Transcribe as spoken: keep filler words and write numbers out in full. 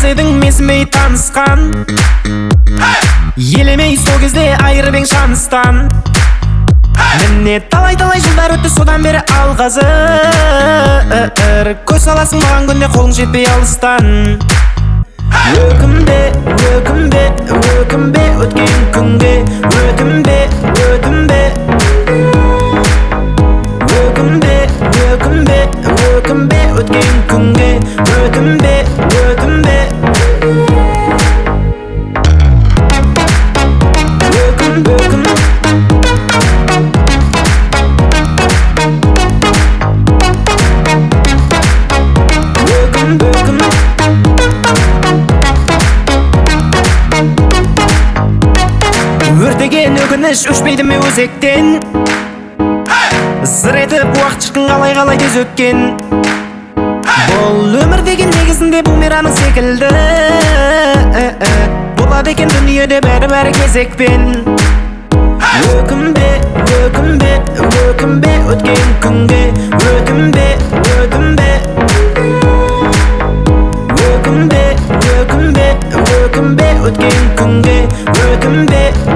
өзедің менсінбей танысқан, елемей сол кезде айырып ең шаныстан. Міне талай-талай жылдар өтті содан бері алғазыр, көз саласың маған күнде қолың жетпей алыстан. Өкінбе, өкінбе, өкінбе өткен күнге, өкінбе, өкінбе. Өкінбе, өкінбе, өкінбе өткен күнге, өкінбе, өкінбе. Өкін, өкін. Өртеген өкініш өшпейді ме өзектен, зыр етіп уақыт шіркін қалай-қалай тез өткен. Бұл өмір деген негізінде бумеранг секілді, болады екен дүниеде бәрі-бәрі кезекпен. Өкінбе, өкінбе, өкінбе өткен күнге, өкінбе, өкінбе. Өкінбе, өкінбе, өкінбе өткен күнге, өкінбе.